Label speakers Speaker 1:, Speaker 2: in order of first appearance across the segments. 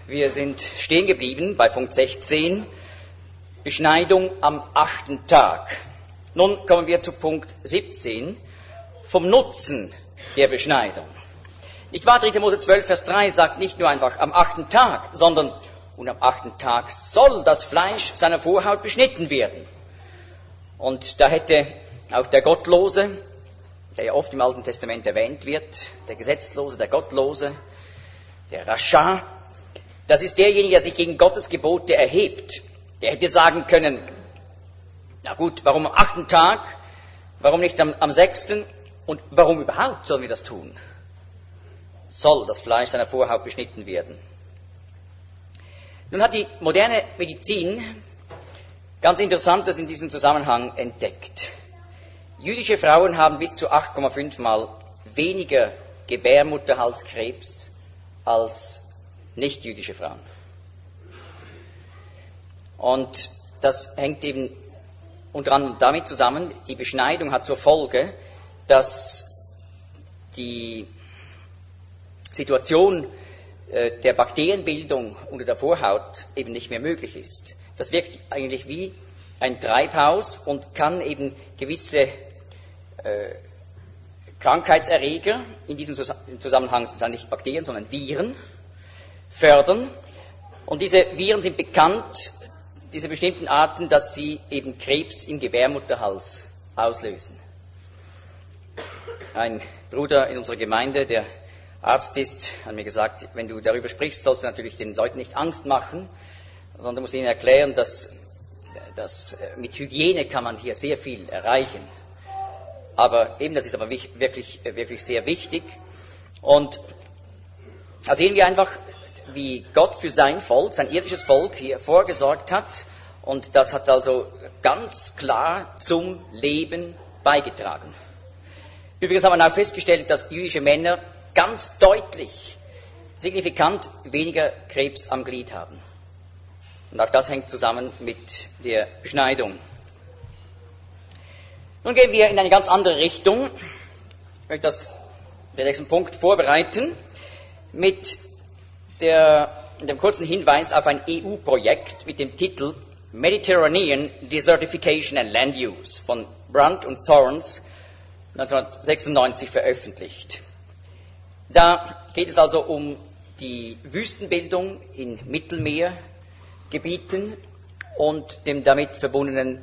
Speaker 1: Wir sind stehen geblieben bei Punkt 16, Beschneidung am 8. Tag. Nun kommen wir zu Punkt 17, vom Nutzen der Beschneidung. Nicht wahr, 3. Mose 12, Vers 3 sagt nicht nur einfach am 8. Tag, sondern und am 8. Tag soll das Fleisch seiner Vorhaut beschnitten werden. Und da hätte auch der Gottlose, der ja oft im Alten Testament erwähnt wird, der Gesetzlose, der Gottlose, der Rascha, das ist derjenige, der sich gegen Gottes Gebote erhebt. Der hätte sagen können, na gut, warum am 8. Tag, warum nicht am 6. und warum überhaupt sollen wir das tun? Soll das Fleisch seiner Vorhaut beschnitten werden. Nun hat die moderne Medizin ganz Interessantes in diesem Zusammenhang entdeckt. Jüdische Frauen haben bis zu 8,5 Mal weniger Gebärmutterhalskrebs als nicht-jüdische Frauen. Und das hängt eben unter anderem damit zusammen, die Beschneidung hat zur Folge, dass die Situation der Bakterienbildung unter der Vorhaut eben nicht mehr möglich ist. Das wirkt eigentlich wie ein Treibhaus und kann eben gewisse Krankheitserreger, in diesem Zusammenhang sind es nicht Bakterien, sondern Viren, fördern. Und diese Viren sind bekannt, diese bestimmten Arten, dass sie eben Krebs im Gebärmutterhals auslösen. Ein Bruder in unserer Gemeinde, der Arzt ist, hat mir gesagt, wenn du darüber sprichst, sollst du natürlich den Leuten nicht Angst machen, sondern musst ihnen erklären, dass mit Hygiene kann man hier sehr viel erreichen. Aber eben, das ist aber wirklich sehr wichtig. Und da sehen wir einfach, wie Gott für sein Volk, sein irdisches Volk hier vorgesorgt hat. Und das hat also ganz klar zum Leben beigetragen. Übrigens haben wir auch festgestellt, dass jüdische Männer ganz deutlich, signifikant weniger Krebs am Glied haben. Und auch das hängt zusammen mit der Beschneidung. Nun gehen wir in eine ganz andere Richtung. Ich möchte den nächsten Punkt vorbereiten mit dem kurzen Hinweis auf ein EU-Projekt mit dem Titel Mediterranean Desertification and Land Use von Brunt und Thorns 1996 veröffentlicht. Da geht es also um die Wüstenbildung in Mittelmeergebieten und dem damit verbundenen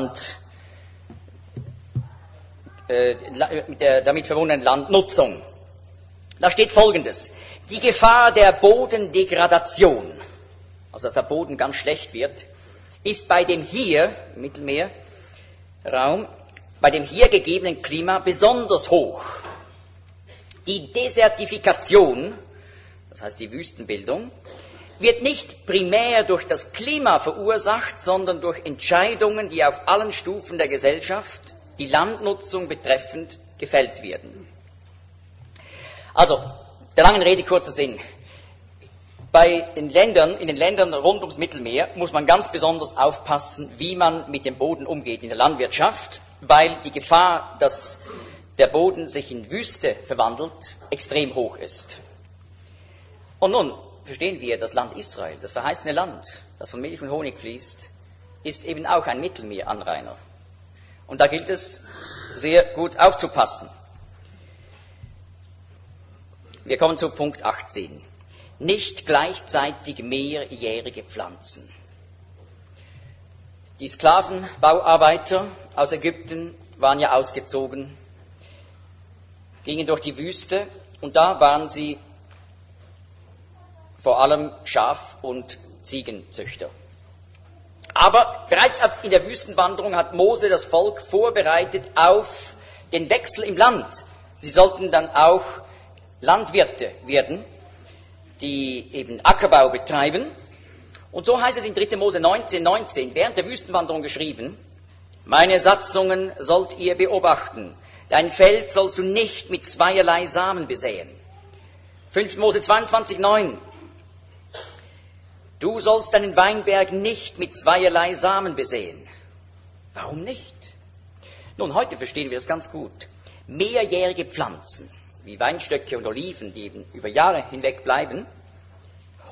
Speaker 1: mit der damit verbundenen Landnutzung. Da steht Folgendes: Die Gefahr der Bodendegradation, also dass der Boden ganz schlecht wird, ist bei dem hier, im Mittelmeerraum, bei dem hier gegebenen Klima besonders hoch. Die Desertifikation, das heißt die Wüstenbildung, wird nicht primär durch das Klima verursacht, sondern durch Entscheidungen, die auf allen Stufen der Gesellschaft, die Landnutzung betreffend, gefällt werden. Also, der langen Rede kurzer Sinn. In den Ländern rund ums Mittelmeer muss man ganz besonders aufpassen, wie man mit dem Boden umgeht in der Landwirtschaft, weil die Gefahr, dass der Boden sich in Wüste verwandelt, extrem hoch ist. Und nun verstehen wir, das Land Israel, das verheißene Land, das von Milch und Honig fließt, ist eben auch ein Mittelmeeranrainer. Und da gilt es, sehr gut aufzupassen. Wir kommen zu Punkt 18. Nicht gleichzeitig mehrjährige Pflanzen. Die Sklavenbauarbeiter aus Ägypten waren ja ausgezogen, gingen durch die Wüste und da waren sie vor allem Schaf- und Ziegenzüchter. Aber bereits in der Wüstenwanderung hat Mose das Volk vorbereitet auf den Wechsel im Land. Sie sollten dann auch Landwirte werden, die eben Ackerbau betreiben. Und so heißt es in 3. Mose 19,19, während der Wüstenwanderung geschrieben: Meine Satzungen sollt ihr beobachten. Dein Feld sollst du nicht mit zweierlei Samen besäen. 5. Mose 22,9. Du sollst deinen Weinberg nicht mit zweierlei Samen besäen. Warum nicht? Nun, heute verstehen wir das ganz gut. Mehrjährige Pflanzen, wie Weinstöcke und Oliven, die eben über Jahre hinweg bleiben,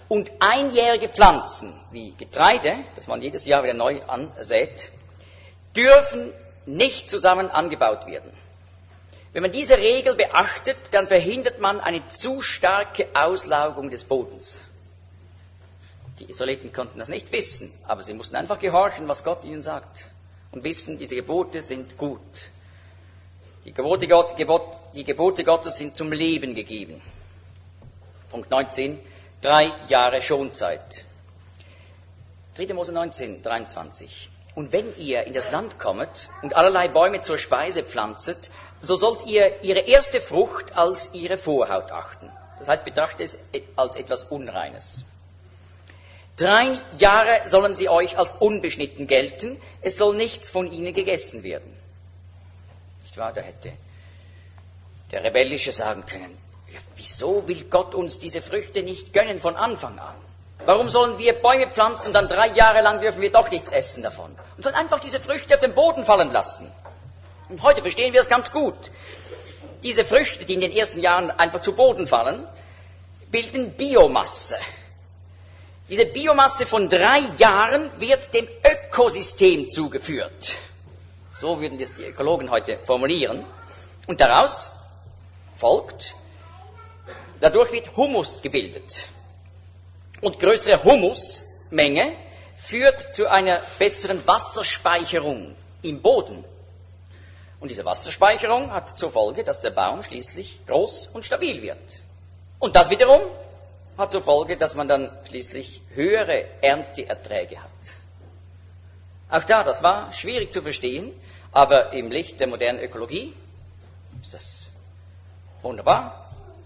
Speaker 1: und einjährige Pflanzen, wie Getreide, das man jedes Jahr wieder neu ansät, dürfen nicht zusammen angebaut werden. Wenn man diese Regel beachtet, dann verhindert man eine zu starke Auslaugung des Bodens. Die Israeliten konnten das nicht wissen, aber sie mussten einfach gehorchen, was Gott ihnen sagt und wissen, diese Gebote sind gut. Die Gebote Gottes sind zum Leben gegeben. Punkt 19, 3 Jahre Schonzeit. 3. Mose 19, 23. Und wenn ihr in das Land kommet und allerlei Bäume zur Speise pflanzet, so sollt ihr ihre erste Frucht als ihre Vorhaut achten. Das heißt, betrachtet es als etwas Unreines. 3 Jahre sollen sie euch als unbeschnitten gelten, es soll nichts von ihnen gegessen werden. Nicht wahr? Da hätte der Rebellische sagen können, ja, wieso will Gott uns diese Früchte nicht gönnen von Anfang an? Warum sollen wir Bäume pflanzen und dann 3 Jahre lang dürfen wir doch nichts essen davon? Und sollen einfach diese Früchte auf den Boden fallen lassen. Und heute verstehen wir es ganz gut. Diese Früchte, die in den ersten Jahren einfach zu Boden fallen, bilden Biomasse. Diese Biomasse von 3 Jahren wird dem Ökosystem zugeführt. So würden das die Ökologen heute formulieren. Und daraus folgt, dadurch wird Humus gebildet. Und größere Humusmenge führt zu einer besseren Wasserspeicherung im Boden. Und diese Wasserspeicherung hat zur Folge, dass der Baum schließlich groß und stabil wird. Und das wiederum hat zur Folge, dass man dann schließlich höhere Ernteerträge hat. Auch das war schwierig zu verstehen, aber im Licht der modernen Ökologie ist das wunderbar.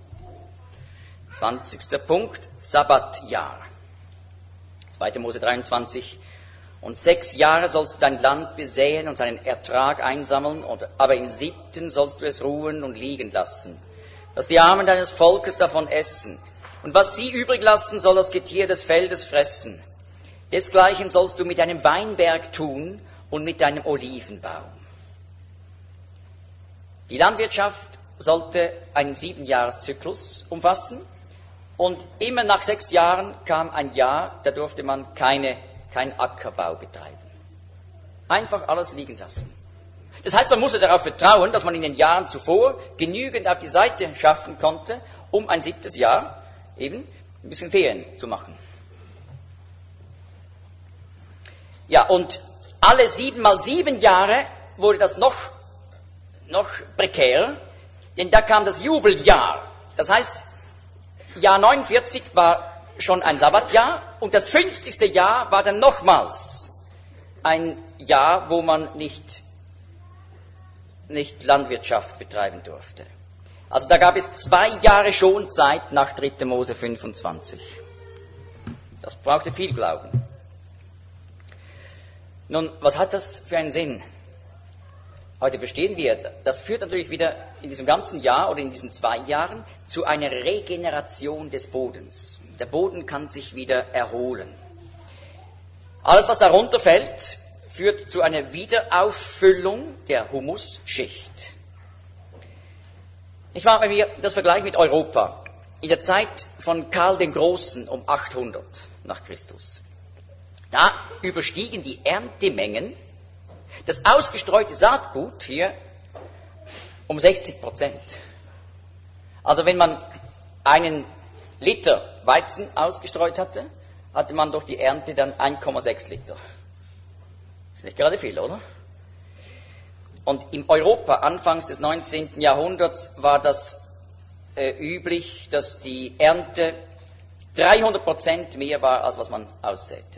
Speaker 1: 20. Punkt, Sabbatjahr. 2. Mose 23. Und 6 Jahre sollst du dein Land besäen und seinen Ertrag einsammeln, aber im 7. sollst du es ruhen und liegen lassen, dass die Armen deines Volkes davon essen. Und was sie übrig lassen, soll das Getier des Feldes fressen. Desgleichen sollst du mit deinem Weinberg tun und mit deinem Olivenbaum. Die Landwirtschaft sollte einen 7-Jahres-Zyklus umfassen. Und immer nach 6 Jahren kam ein Jahr, da durfte man keinen Ackerbau betreiben. Einfach alles liegen lassen. Das heißt, man musste darauf vertrauen, dass man in den Jahren zuvor genügend auf die Seite schaffen konnte, um ein 7. Jahr eben ein bisschen Ferien zu machen. Ja, und alle 7 mal 7 Jahre wurde das noch prekärer, denn da kam das Jubeljahr. Das heißt, Jahr 49 war schon ein Sabbatjahr und das 50. Jahr war dann nochmals ein Jahr, wo man nicht Landwirtschaft betreiben durfte. Also da gab es 2 Jahre Schonzeit nach 3. Mose 25. Das brauchte viel Glauben. Nun, was hat das für einen Sinn? Heute verstehen wir, das führt natürlich wieder in diesem ganzen Jahr oder in diesen 2 Jahren zu einer Regeneration des Bodens. Der Boden kann sich wieder erholen. Alles, was darunter fällt, führt zu einer Wiederauffüllung der Humusschicht. Ich mache mir das Vergleich mit Europa. In der Zeit von Karl dem Großen um 800 nach Christus. Da überstiegen die Erntemengen das ausgestreute Saatgut hier um 60%. Also wenn man 1 Liter Weizen ausgestreut hatte, hatte man durch die Ernte dann 1,6 Liter. Ist nicht gerade viel, oder? Und in Europa anfangs des 19. Jahrhunderts war das üblich, dass die Ernte 300% mehr war, als was man aussäte.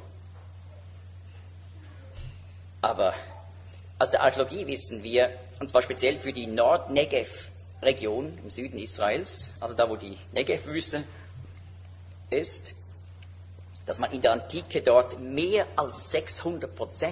Speaker 1: Aber aus der Archäologie wissen wir, und zwar speziell für die Nord-Negev-Region im Süden Israels, also da, wo die Negev-Wüste ist, dass man in der Antike dort mehr als 600%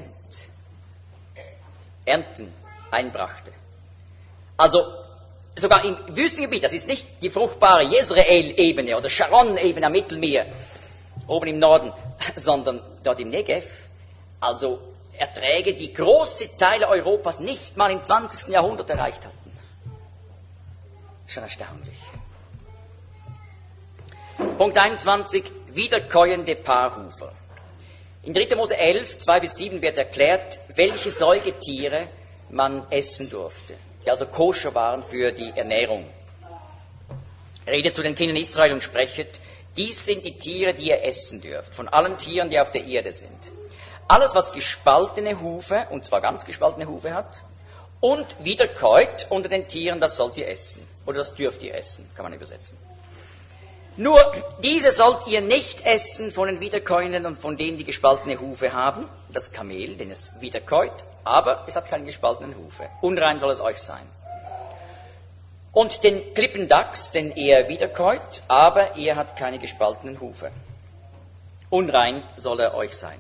Speaker 1: Ernten einbrachte. Also sogar im Wüstengebiet, das ist nicht die fruchtbare Jezreel-Ebene oder Sharon-Ebene am Mittelmeer, oben im Norden, sondern dort im Negev, also Erträge, die große Teile Europas nicht mal im 20. Jahrhundert erreicht hatten. Schon erstaunlich. Punkt 21, wiederkäuende Paarhufer. In 3. Mose 11, 2-7 wird erklärt, welche Säugetiere man essen durfte, die also koscher waren für die Ernährung. Redet zu den Kindern Israel und sprechet, dies sind die Tiere, die ihr essen dürft, von allen Tieren, die auf der Erde sind. Alles, was gespaltene Hufe, und zwar ganz gespaltene Hufe hat, und wiederkäut unter den Tieren, das sollt ihr essen. Oder das dürft ihr essen, kann man übersetzen. Nur diese sollt ihr nicht essen von den Wiederkäuenden und von denen, die gespaltene Hufe haben. Das Kamel, den es wiederkäut, aber es hat keine gespaltenen Hufe. Unrein soll es euch sein. Und den Klippendachs, den er wiederkäut, aber er hat keine gespaltenen Hufe. Unrein soll er euch sein.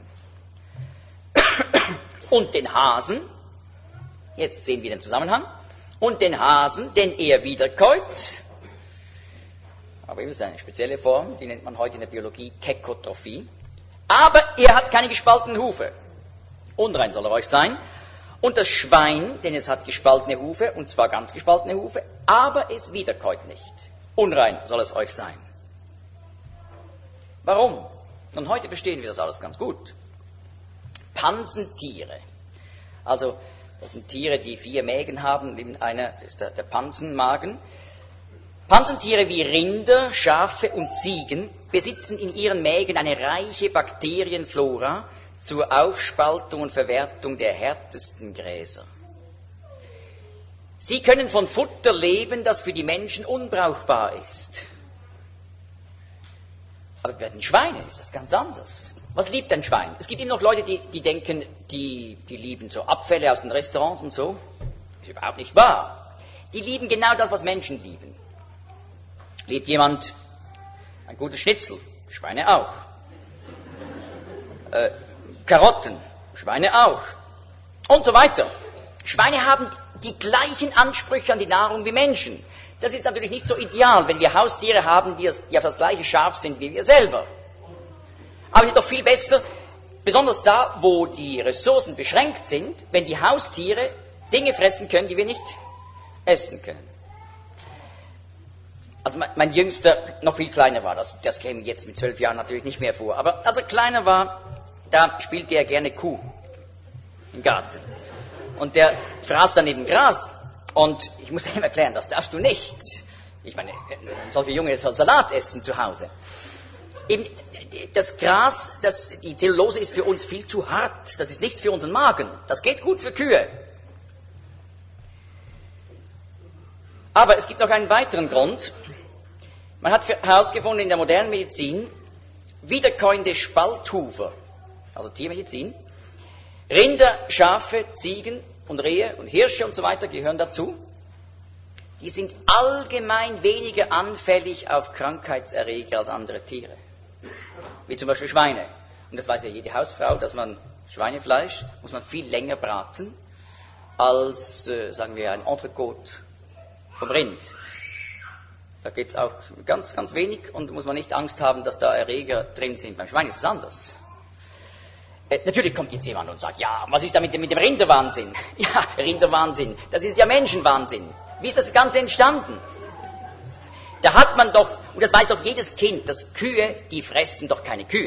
Speaker 1: Und den Hasen, jetzt sehen wir den Zusammenhang, und den Hasen, den er wiederkäut, aber eben ist eine spezielle Form, die nennt man heute in der Biologie Kekotrophie. Aber er hat keine gespaltenen Hufe. Unrein soll er euch sein. Und das Schwein, denn es hat gespaltene Hufe, und zwar ganz gespaltene Hufe, aber es wiederkäut nicht. Unrein soll es euch sein. Warum? Nun, heute verstehen wir das alles ganz gut. Pansentiere. Also, das sind Tiere, die 4 Mägen haben, neben einer ist der Pansenmagen. Pansentiere wie Rinder, Schafe und Ziegen besitzen in ihren Mägen eine reiche Bakterienflora zur Aufspaltung und Verwertung der härtesten Gräser. Sie können von Futter leben, das für die Menschen unbrauchbar ist. Aber bei den Schweinen ist das ganz anders. Was liebt ein Schwein? Es gibt immer noch Leute, die denken, die lieben so Abfälle aus den Restaurants und so. Das ist überhaupt nicht wahr. Die lieben genau das, was Menschen lieben. Liebt jemand ein gutes Schnitzel? Schweine auch. Karotten? Schweine auch. Und so weiter. Schweine haben die gleichen Ansprüche an die Nahrung wie Menschen. Das ist natürlich nicht so ideal, wenn wir Haustiere haben, die auf das gleiche scharf sind wie wir selber. Aber es ist doch viel besser, besonders da, wo die Ressourcen beschränkt sind, wenn die Haustiere Dinge fressen können, die wir nicht essen können. Also mein Jüngster noch viel kleiner war, das käme jetzt mit 12 Jahren natürlich nicht mehr vor, aber als er kleiner war, da spielte er gerne Kuh im Garten. Und der fraß dann eben Gras und ich musste ihm erklären, das darfst du nicht. Ich meine, solche Junge soll Salat essen zu Hause. Eben das Gras, die Zellulose ist für uns viel zu hart, das ist nichts für unseren Magen, das geht gut für Kühe. Aber es gibt noch einen weiteren Grund. Man hat herausgefunden in der modernen Medizin, wiederkäuende Spalthufer, also Tiermedizin, Rinder, Schafe, Ziegen und Rehe und Hirsche und so weiter gehören dazu. Die sind allgemein weniger anfällig auf Krankheitserreger als andere Tiere, wie zum Beispiel Schweine. Und das weiß ja jede Hausfrau, dass man Schweinefleisch muss man viel länger braten als, sagen wir, ein Entrecote vom Rind. Da geht es auch ganz, ganz wenig und muss man nicht Angst haben, dass da Erreger drin sind. Beim Schwein ist es anders. Natürlich kommt jetzt jemand und sagt, ja, was ist da mit dem Rinderwahnsinn? Ja, Rinderwahnsinn, das ist ja Menschenwahnsinn. Wie ist das Ganze entstanden? Da hat man doch, und das weiß doch jedes Kind, dass Kühe, die fressen doch keine Kühe.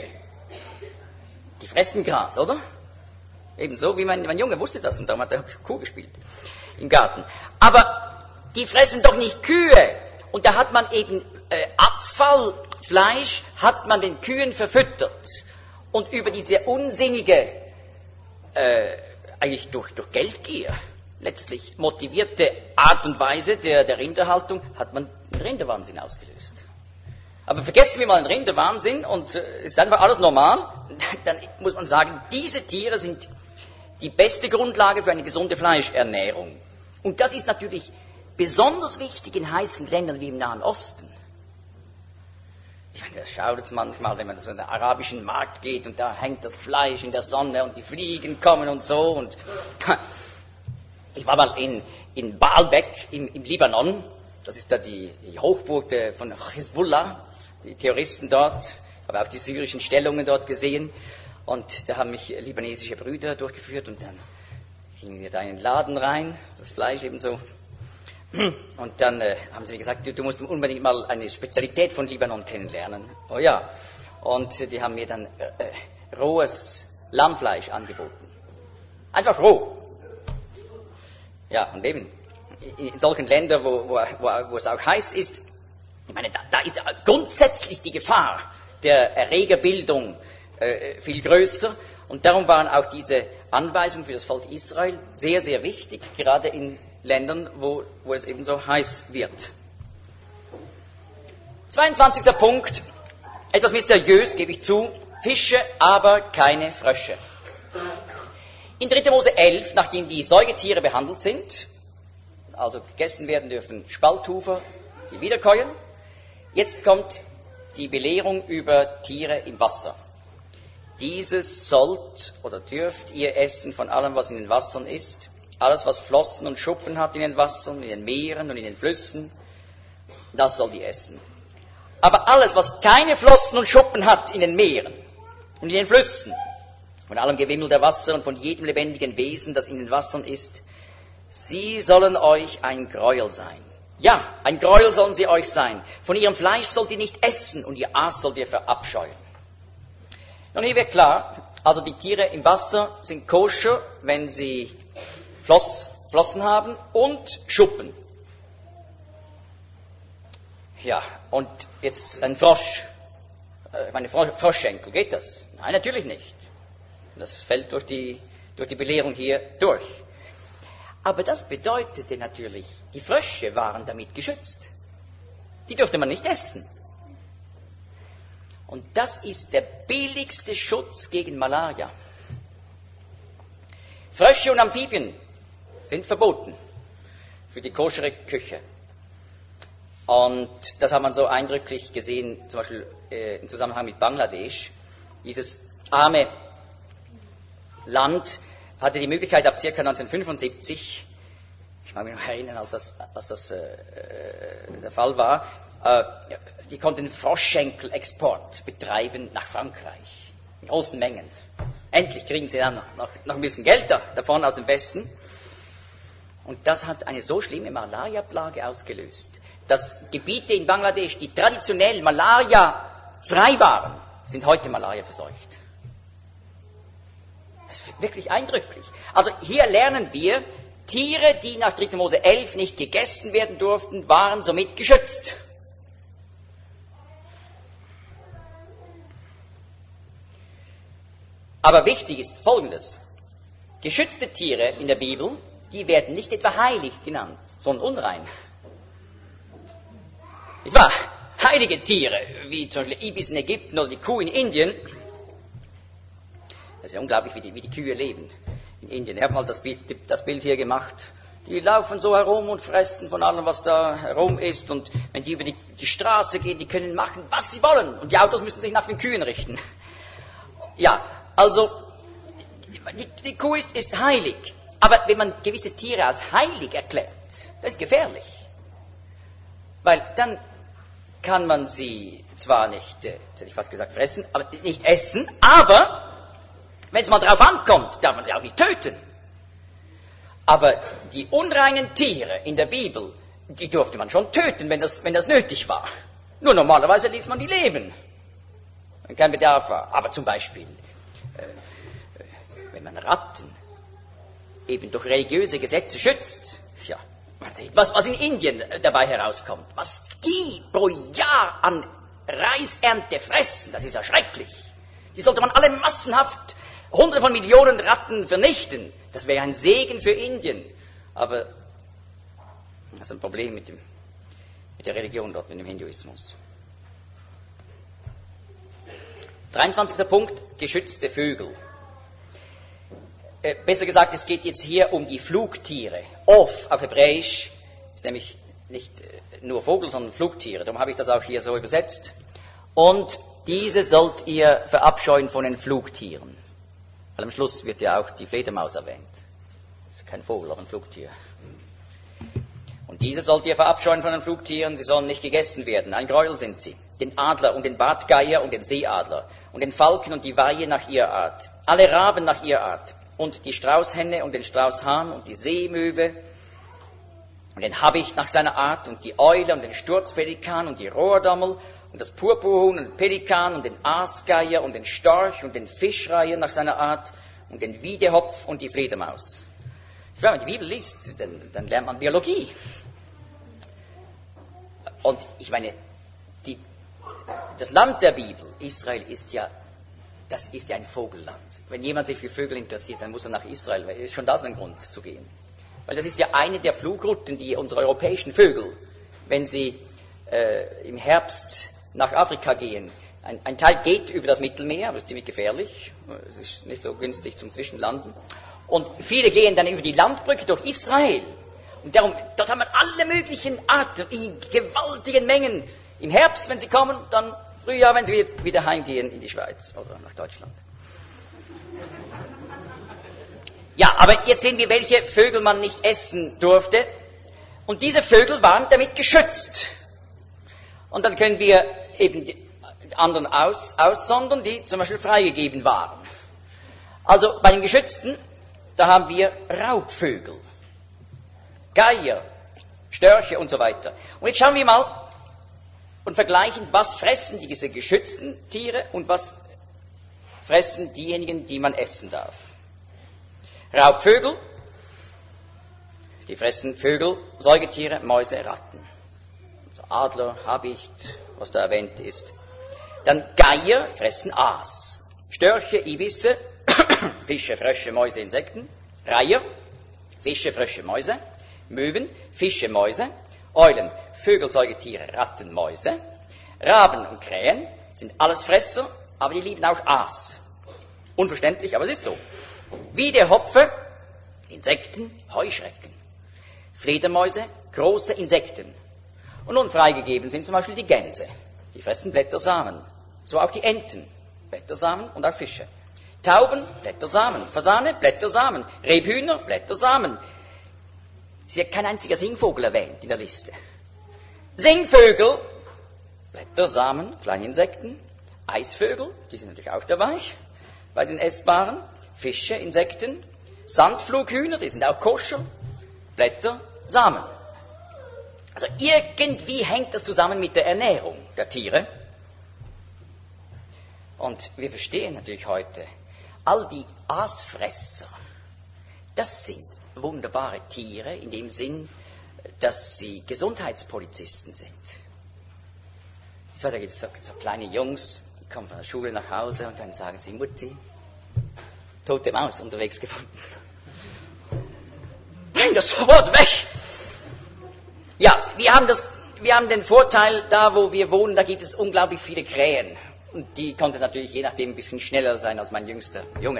Speaker 1: Die fressen Gras, oder? Ebenso wie mein Junge wusste das und darum hat er Kuh gespielt im Garten. Aber die fressen doch nicht Kühe. Und da hat man eben Abfallfleisch, hat man den Kühen verfüttert. Und über diese unsinnige, eigentlich durch Geldgier, letztlich motivierte Art und Weise der Rinderhaltung, hat man den Rinderwahnsinn ausgelöst. Aber vergessen wir mal den Rinderwahnsinn und ist einfach alles normal, dann muss man sagen, diese Tiere sind die beste Grundlage für eine gesunde Fleischernährung. Und das ist natürlich besonders wichtig in heißen Ländern wie im Nahen Osten. Ich meine, das schaut jetzt manchmal, wenn man so in den arabischen Markt geht und da hängt das Fleisch in der Sonne und die Fliegen kommen und so. Und ich war mal in Baalbek im Libanon, das ist da die Hochburg von Hisbollah, die Terroristen dort, habe auch die syrischen Stellungen dort gesehen. Und da haben mich libanesische Brüder durchgeführt und dann gingen wir da in den Laden rein, das Fleisch eben so Und dann haben sie mir gesagt, du musst unbedingt mal eine Spezialität von Libanon kennenlernen. Oh ja. Und die haben mir dann rohes Lammfleisch angeboten. Einfach roh. Ja, und eben in solchen Ländern, wo es auch heiß ist, ich meine, da ist grundsätzlich die Gefahr der Erregerbildung viel größer. Und darum waren auch diese Anweisungen für das Volk Israel sehr, sehr wichtig, gerade in Ländern, wo es eben so heiß wird. 22. Punkt, etwas mysteriös, gebe ich zu, Fische, aber keine Frösche. In 3. Mose 11, nachdem die Säugetiere behandelt sind, also gegessen werden dürfen Spalthufer, die Wiederkäuen, jetzt kommt die Belehrung über Tiere im Wasser. Dieses sollt oder dürft ihr essen von allem, was in den Wassern ist, alles, was Flossen und Schuppen hat in den Wassern, in den Meeren und in den Flüssen, das sollt ihr essen. Aber alles, was keine Flossen und Schuppen hat in den Meeren und in den Flüssen, von allem Gewimmel der Wasser und von jedem lebendigen Wesen, das in den Wassern ist, sie sollen euch ein Gräuel sein. Ja, ein Gräuel sollen sie euch sein. Von ihrem Fleisch sollt ihr nicht essen und ihr Aas sollt ihr verabscheuen. Nun, hier wird klar, also die Tiere im Wasser sind koscher, wenn sie Flossen haben und Schuppen. Ja, und jetzt ein Frosch, meine Froschschenkel, geht das? Nein, natürlich nicht. Das fällt durch die Belehrung hier durch. Aber das bedeutete natürlich, die Frösche waren damit geschützt. Die durfte man nicht essen. Und das ist der billigste Schutz gegen Malaria. Frösche und Amphibien sind verboten für die koschere Küche. Und das hat man so eindrücklich gesehen, zum Beispiel im Zusammenhang mit Bangladesch. Dieses arme Land hatte die Möglichkeit ab ca. 1975, ich mag mich noch erinnern, als das der Fall war, die konnten Froschschenkel-Export betreiben nach Frankreich, in großen Mengen. Endlich kriegen sie dann noch ein bisschen Geld davon aus dem Westen. Und das hat eine so schlimme Malaria-Plage ausgelöst, dass Gebiete in Bangladesch, die traditionell Malaria-frei waren, sind heute Malaria verseucht. Das ist wirklich eindrücklich. Also hier lernen wir, Tiere, die nach 3. Mose 11 nicht gegessen werden durften, waren somit geschützt. Aber wichtig ist Folgendes. Geschützte Tiere in der Bibel, die werden nicht etwa heilig genannt, sondern unrein. Etwa heilige Tiere, wie zum Beispiel Ibis in Ägypten oder die Kuh in Indien. Das ist ja unglaublich, wie die Kühe leben in Indien. Ich habe mal das Bild hier gemacht. Die laufen so herum und fressen von allem, was da herum ist. Und wenn die über die Straße gehen, die können machen, was sie wollen. Und die Autos müssen sich nach den Kühen richten. Ja, also die Kuh ist heilig. Aber wenn man gewisse Tiere als heilig erklärt, das ist gefährlich. Weil dann kann man sie zwar nicht, jetzt hätte ich fast gesagt fressen, aber nicht essen, aber wenn es mal drauf ankommt, darf man sie auch nicht töten. Aber die unreinen Tiere in der Bibel, die durfte man schon töten, wenn das nötig war. Nur normalerweise ließ man die leben, wenn kein Bedarf war. Aber zum Beispiel, wenn man Ratten eben durch religiöse Gesetze schützt, ja, man sieht, was in Indien dabei herauskommt, was die pro Jahr an Reisernte fressen, das ist ja schrecklich. Die sollte man alle massenhaft, Hunderte von Millionen Ratten vernichten. Das wäre ein Segen für Indien. Aber das ist ein Problem mit der Religion dort, mit dem Hinduismus. 23. Punkt, geschützte Vögel. Besser gesagt, es geht jetzt hier um die Flugtiere. Of auf Hebräisch ist nämlich nicht nur Vogel, sondern Flugtiere. Darum habe ich das auch hier so übersetzt. Und diese sollt ihr verabscheuen von den Flugtieren. Weil am Schluss wird ja auch die Fledermaus erwähnt. Das ist kein Vogel, aber ein Flugtier. Und diese sollt ihr verabscheuen von den Flugtieren, sie sollen nicht gegessen werden. Ein Gräuel sind sie. Den Adler und den Bartgeier und den Seeadler und den Falken und die Weihe nach ihrer Art. Alle Raben nach ihrer Art. Und die Straußhenne und den Straußhahn und die Seemöwe und den Habicht nach seiner Art und die Eule und den Sturzpelikan und die Rohrdommel und das Purpurhuhn und den Pelikan und den Aasgeier und den Storch und den Fischreiher nach seiner Art und den Wiedehopf und die Fledermaus. Wenn man die Bibel liest, dann lernt man Biologie. Und ich meine, das Land der Bibel, Israel, ist ja ein Vogelland. Wenn jemand sich für Vögel interessiert, dann muss er nach Israel, weil ist schon das ein Grund zu gehen. Weil das ist ja eine der Flugrouten, die unsere europäischen Vögel, wenn sie im Herbst nach Afrika gehen, ein Teil geht über das Mittelmeer, aber es ist ziemlich gefährlich, es ist nicht so günstig zum Zwischenlanden. Und viele gehen dann über die Landbrücke durch Israel. Und darum, dort haben wir alle möglichen Arten, in gewaltigen Mengen. Im Herbst, wenn sie kommen, dann Frühjahr, wenn sie wieder heimgehen in die Schweiz oder nach Deutschland. Ja, aber jetzt sehen wir, welche Vögel man nicht essen durfte. Und diese Vögel waren damit geschützt. Und dann können wir eben die anderen aussondern, die zum Beispiel freigegeben waren. Also bei den Geschützten, da haben wir Raubvögel, Geier, Störche und so weiter. Und jetzt schauen wir mal und vergleichen, was fressen diese geschützten Tiere und was fressen diejenigen, die man essen darf. Raubvögel, die fressen Vögel, Säugetiere, Mäuse, Ratten. Also Adler, Habicht, was da erwähnt ist. Dann Geier fressen Aas. Störche, Ibisse, Fische, Frösche, Mäuse, Insekten. Reiher, Fische, Frösche, Mäuse. Möwen, Fische, Mäuse. Eulen, Vögel, Säugetiere, Ratten, Mäuse. Raben und Krähen sind alles Fresser, aber die lieben auch Aas. Unverständlich, aber es ist so. Wiedehopfe, Insekten, Heuschrecken. Fledermäuse, große Insekten. Und nun freigegeben sind zum Beispiel die Gänse. Die fressen Blättersamen. So auch die Enten, Blättersamen und auch Fische. Tauben, Blättersamen. Fasane, Blättersamen. Rebhühner, Blättersamen. Es ist ja kein einziger Singvogel erwähnt in der Liste. Singvögel, Blättersamen, kleine Insekten. Eisvögel, die sind natürlich auch dabei, bei den Essbaren. Fische, Insekten. Sandflughühner, die sind auch koscher. Blätter, Samen. Also irgendwie hängt das zusammen mit der Ernährung der Tiere. Und wir verstehen natürlich heute, all die Aasfresser, das sind wunderbare Tiere in dem Sinn, dass sie Gesundheitspolizisten sind. Da gibt es so kleine Jungs, die kommen von der Schule nach Hause und dann sagen sie, Mutti, tote Maus unterwegs gefunden. Bring das sofort weg! Ja, wir haben den Vorteil, da wo wir wohnen, da gibt es unglaublich viele Krähen. Und die konnte natürlich je nachdem ein bisschen schneller sein als mein jüngster Junge.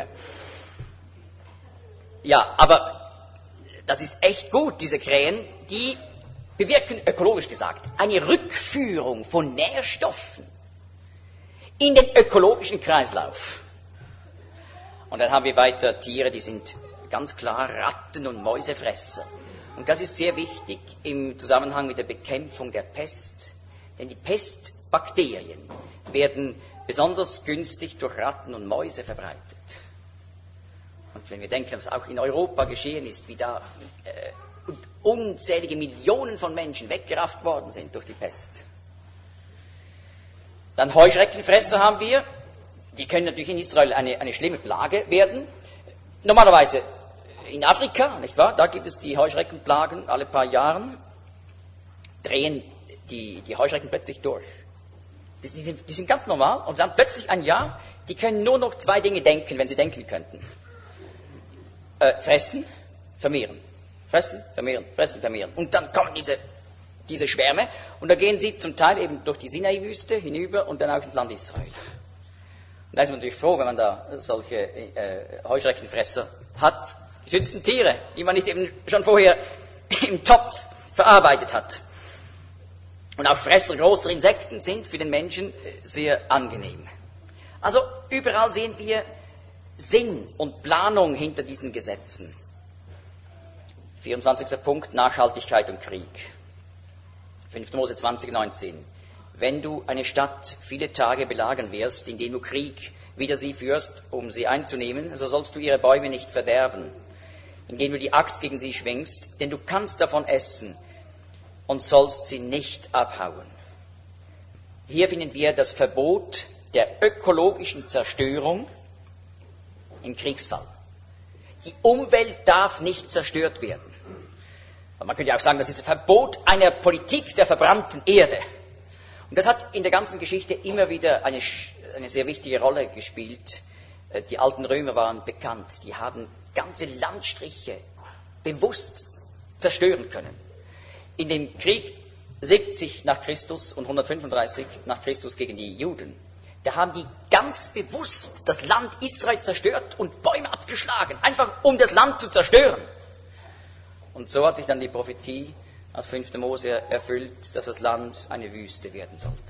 Speaker 1: Ja, aber das ist echt gut, diese Krähen, die bewirken, ökologisch gesagt, eine Rückführung von Nährstoffen in den ökologischen Kreislauf. Und dann haben wir weiter Tiere, die sind ganz klar Ratten- und Mäusefresser. Und das ist sehr wichtig im Zusammenhang mit der Bekämpfung der Pest. Denn die Pestbakterien werden besonders günstig durch Ratten und Mäuse verbreitet. Und wenn wir denken, was auch in Europa geschehen ist, wie da unzählige Millionen von Menschen weggerafft worden sind durch die Pest. Dann Heuschreckenfresser haben wir. Die können natürlich in Israel eine schlimme Plage werden. Normalerweise in Afrika, nicht wahr? Da gibt es die Heuschreckenplagen alle paar Jahren. Drehen die Heuschrecken plötzlich durch. Die sind ganz normal und dann plötzlich ein Jahr, die können nur noch 2 Dinge denken, wenn sie denken könnten. Fressen, vermehren. Fressen, vermehren, fressen, vermehren. Und dann kommen diese Schwärme und da gehen sie zum Teil eben durch die Sinai-Wüste hinüber und dann auch ins Land Israel. Und da ist man natürlich froh, wenn man da solche Heuschreckenfresser hat. Geschützten Tiere, die man nicht eben schon vorher im Topf verarbeitet hat. Und auch Fresser großer Insekten sind für den Menschen sehr angenehm. Also überall sehen wir Sinn und Planung hinter diesen Gesetzen. 24. Punkt, Nachhaltigkeit und Krieg. 5. Mose 20,19. Wenn du eine Stadt viele Tage belagern wirst, indem du Krieg wider sie führst, um sie einzunehmen, so sollst du ihre Bäume nicht verderben. indem du die Axt gegen sie schwingst, denn du kannst davon essen und sollst sie nicht abhauen. Hier finden wir das Verbot der ökologischen Zerstörung im Kriegsfall. Die Umwelt darf nicht zerstört werden. Man könnte auch sagen, das ist ein Verbot einer Politik der verbrannten Erde. Und das hat in der ganzen Geschichte immer wieder eine sehr wichtige Rolle gespielt. Die alten Römer waren bekannt. Die haben ganze Landstriche bewusst zerstören können. In dem Krieg 70 nach Christus und 135 nach Christus gegen die Juden, da haben die ganz bewusst das Land Israel zerstört und Bäume abgeschlagen, einfach um das Land zu zerstören. Und so hat sich dann die Prophetie aus 5. Mose erfüllt, dass das Land eine Wüste werden sollte.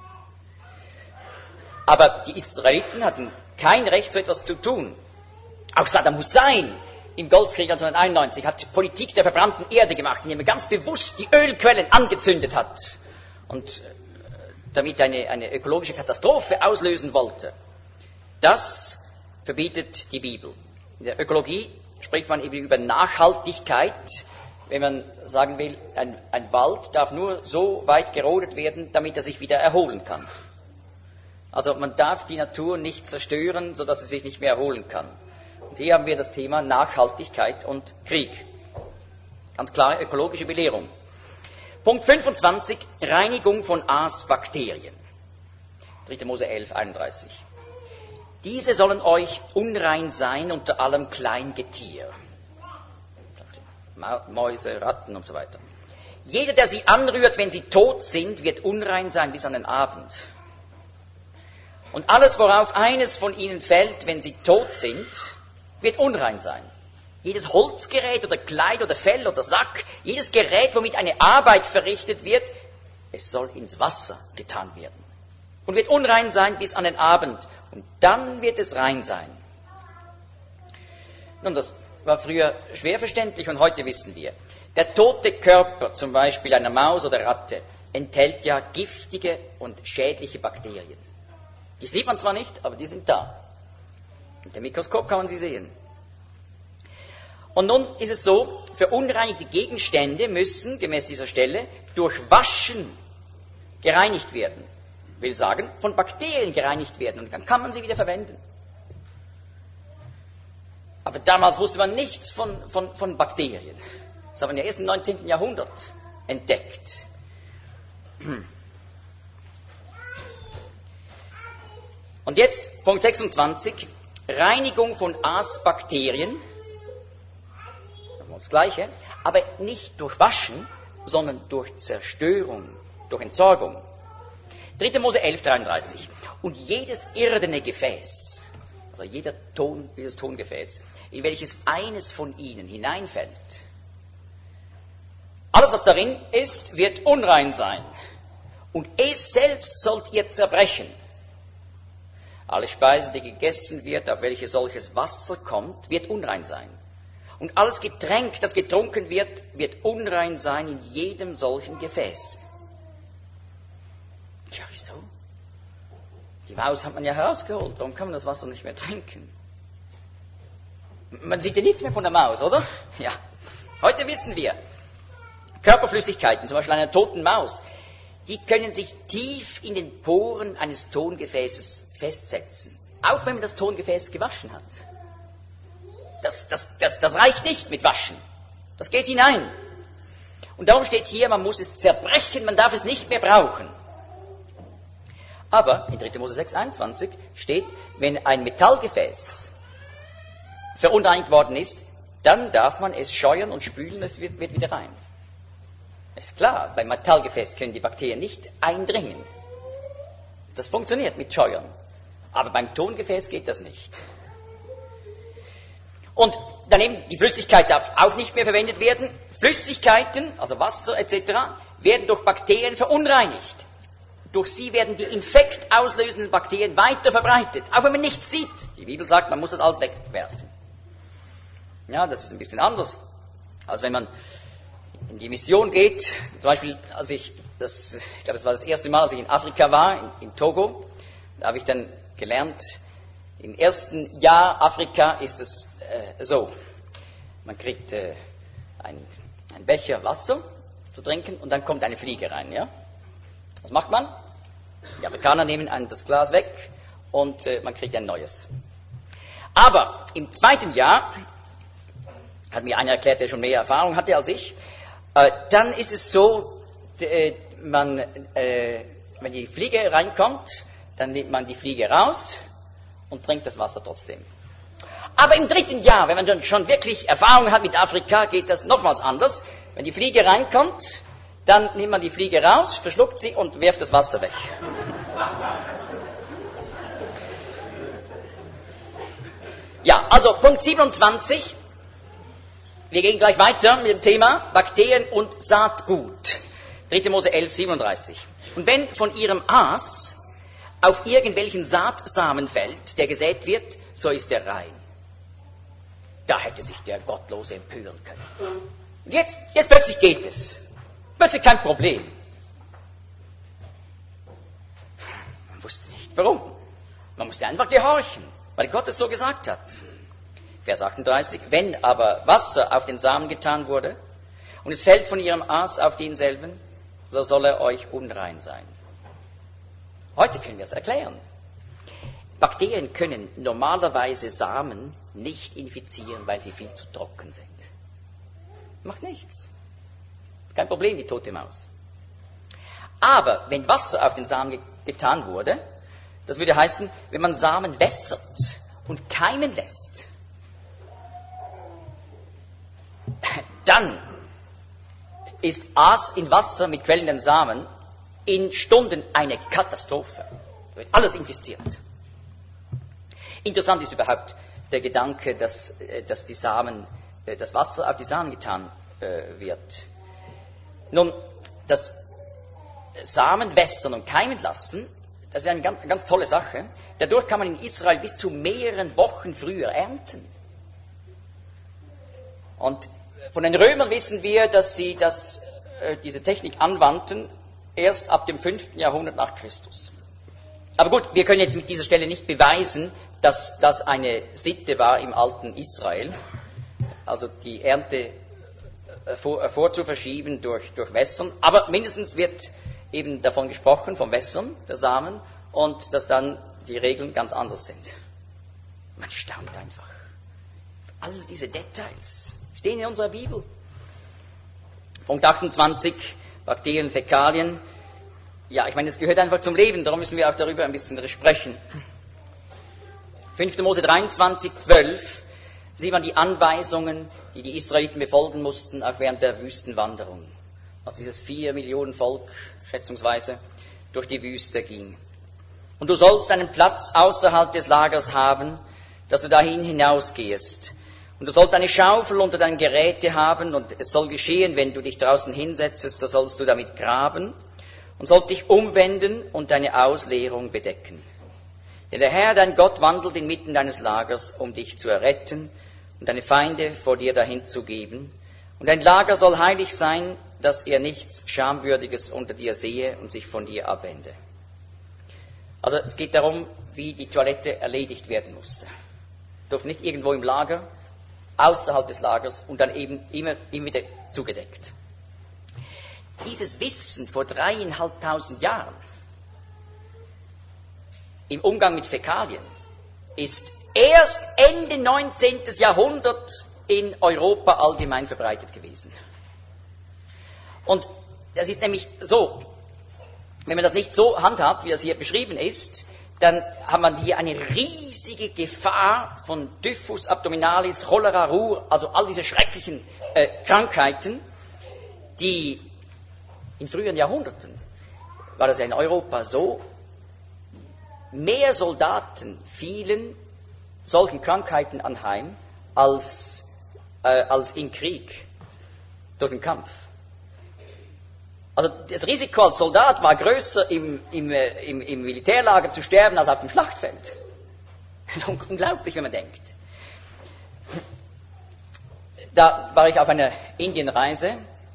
Speaker 1: Aber die Israeliten hatten kein Recht, so etwas zu tun. Auch Saddam Hussein im Golfkrieg 1991 hat Politik der verbrannten Erde gemacht, indem er ganz bewusst die Ölquellen angezündet hat und damit eine ökologische Katastrophe auslösen wollte. Das verbietet die Bibel. In der Ökologie spricht man eben über Nachhaltigkeit, wenn man sagen will, ein Wald darf nur so weit gerodet werden, damit er sich wieder erholen kann. Also man darf die Natur nicht zerstören, sodass sie sich nicht mehr erholen kann. Und hier haben wir das Thema Nachhaltigkeit und Krieg. Ganz klare ökologische Belehrung. Punkt 25, Reinigung von Aasbakterien. 3. Mose 11, 31. Diese sollen euch unrein sein unter allem Kleingetier. Mäuse, Ratten und so weiter. Jeder, der sie anrührt, wenn sie tot sind, wird unrein sein bis an den Abend. Und alles, worauf eines von ihnen fällt, wenn sie tot sind, wird unrein sein. Jedes Holzgerät oder Kleid oder Fell oder Sack, jedes Gerät, womit eine Arbeit verrichtet wird, es soll ins Wasser getan werden. Und wird unrein sein bis an den Abend. Und dann wird es rein sein. Nun, das war früher schwer verständlich und heute wissen wir. Der tote Körper, zum Beispiel einer Maus oder Ratte, enthält ja giftige und schädliche Bakterien. Die sieht man zwar nicht, aber die sind da. Mit dem Mikroskop kann man sie sehen. Und nun ist es so, verunreinigte Gegenstände müssen, gemäß dieser Stelle, durch Waschen gereinigt werden. Will sagen, von Bakterien gereinigt werden und dann kann man sie wieder verwenden. Aber damals wusste man nichts von Bakterien. Das haben wir ja erst im 19. Jahrhundert entdeckt. Und jetzt Punkt 26, Reinigung von Aasbakterien. Das Gleiche, aber nicht durch Waschen, sondern durch Zerstörung, durch Entsorgung. 3. Mose 11, 33. Und jedes irdene Gefäß, also jedes Tongefäß, in welches eines von ihnen hineinfällt, alles, was darin ist, wird unrein sein. Und es selbst sollt ihr zerbrechen. Alle Speise, die gegessen wird, auf welche solches Wasser kommt, wird unrein sein. Und alles Getränk, das getrunken wird, wird unrein sein in jedem solchen Gefäß. Ja, wieso? Die Maus hat man ja herausgeholt. Warum kann man das Wasser nicht mehr trinken? Man sieht ja nichts mehr von der Maus, oder? Ja. Heute wissen wir, Körperflüssigkeiten, zum Beispiel einer toten Maus, die können sich tief in den Poren eines Tongefäßes festsetzen. Auch wenn man das Tongefäß gewaschen hat. Das reicht nicht mit Waschen. Das geht hinein. Und darum steht hier, man muss es zerbrechen, man darf es nicht mehr brauchen. Aber in 3. Mose 6, 21 steht, wenn ein Metallgefäß verunreinigt worden ist, dann darf man es scheuern und spülen, es wird wieder rein. Ist klar, beim Metallgefäß können die Bakterien nicht eindringen. Das funktioniert mit Scheuern. Aber beim Tongefäß geht das nicht. Und daneben, die Flüssigkeit darf auch nicht mehr verwendet werden. Flüssigkeiten, also Wasser etc., werden durch Bakterien verunreinigt. Durch sie werden die infektauslösenden Bakterien weiter verbreitet, auch wenn man nichts sieht. Die Bibel sagt, man muss das alles wegwerfen. Ja, das ist ein bisschen anders, als wenn man in die Mission geht. Zum Beispiel, ich glaube, das war das erste Mal, als ich in Afrika war, in Togo, da habe ich dann gelernt, im ersten Jahr Afrika ist es so, Man kriegt einen Becher Wasser zu trinken und dann kommt eine Fliege rein. Ja? Was macht man? Die Afrikaner nehmen das Glas weg und man kriegt ein neues. Aber im zweiten Jahr, hat mir einer erklärt, der schon mehr Erfahrung hatte als ich, dann ist es so, wenn die Fliege reinkommt, dann nimmt man die Fliege raus und trinkt das Wasser trotzdem. Aber im dritten Jahr, wenn man dann schon wirklich Erfahrung hat mit Afrika, geht das nochmals anders. Wenn die Fliege reinkommt, dann nimmt man die Fliege raus, verschluckt sie und wirft das Wasser weg. Ja, also Punkt 27. Wir gehen gleich weiter mit dem Thema Bakterien und Saatgut. 3. Mose 11, 37. Und wenn von ihrem Aas auf irgendwelchen Saatsamen fällt, der gesät wird, so ist er rein. Da hätte sich der Gottlose empören können. Und jetzt plötzlich geht es. Plötzlich kein Problem. Man wusste nicht warum. Man musste einfach gehorchen, weil Gott es so gesagt hat. Vers 38. Wenn aber Wasser auf den Samen getan wurde und es fällt von ihrem Aas auf denselben, so soll er euch unrein sein. Heute können wir es erklären. Bakterien können normalerweise Samen nicht infizieren, weil sie viel zu trocken sind. Macht nichts. Kein Problem, die tote Maus. Aber wenn Wasser auf den Samen getan wurde, das würde heißen, wenn man Samen wässert und keimen lässt, dann ist Aas in Wasser mit quellenden Samen in Stunden eine Katastrophe. Da wird alles infiziert. Interessant ist überhaupt der Gedanke, dass die Samen, das Wasser auf die Samen getan wird. Nun, das Samen wässern und keimen lassen, das ist eine ganz tolle Sache. Dadurch kann man in Israel bis zu mehreren Wochen früher ernten. Und von den Römern wissen wir, dass sie diese Technik anwandten erst ab dem 5. Jahrhundert nach Christus. Aber gut, wir können jetzt mit dieser Stelle nicht beweisen, dass das eine Sitte war im alten Israel, also die Ernte vorzuverschieben durch Wässern, aber mindestens wird eben davon gesprochen, vom Wässern der Samen, und dass dann die Regeln ganz anders sind. Man staunt einfach. All diese Details stehen in unserer Bibel. Punkt 28, Bakterien, Fäkalien. Ja, ich meine, es gehört einfach zum Leben, darum müssen wir auch darüber ein bisschen sprechen. 5. Mose 23, 12, sieht man die Anweisungen, die die Israeliten befolgen mussten, auch während der Wüstenwanderung. Als dieses 4 Millionen Volk, schätzungsweise, durch die Wüste ging. Und du sollst einen Platz außerhalb des Lagers haben, dass du dahin hinausgehst. Und du sollst eine Schaufel unter deinen Geräte haben, und es soll geschehen, wenn du dich draußen hinsetzest, so sollst du damit graben und sollst dich umwenden und deine Ausleerung bedecken. Denn der Herr, dein Gott, wandelt inmitten deines Lagers, um dich zu erretten und deine Feinde vor dir dahin zu geben. Und dein Lager soll heilig sein, dass er nichts Schamwürdiges unter dir sehe und sich von dir abwende. Also es geht darum, wie die Toilette erledigt werden musste. Durfte nicht irgendwo im Lager, außerhalb des Lagers und dann eben immer wieder zugedeckt. Dieses Wissen vor 3.500 Jahren im Umgang mit Fäkalien ist erst Ende 19. Jahrhundert in Europa allgemein verbreitet gewesen. Und das ist nämlich so, wenn man das nicht so handhabt, wie das hier beschrieben ist, dann hat man hier eine riesige Gefahr von Typhus abdominalis, Cholera, Ruhr, also all diese schrecklichen Krankheiten, die in früheren Jahrhunderten war das ja in Europa so, mehr Soldaten fielen solchen Krankheiten anheim als im Krieg durch den Kampf. Also das Risiko als Soldat war größer, im Militärlager zu sterben, als auf dem Schlachtfeld. Unglaublich, wenn man denkt. Da war ich auf einer Indienreise,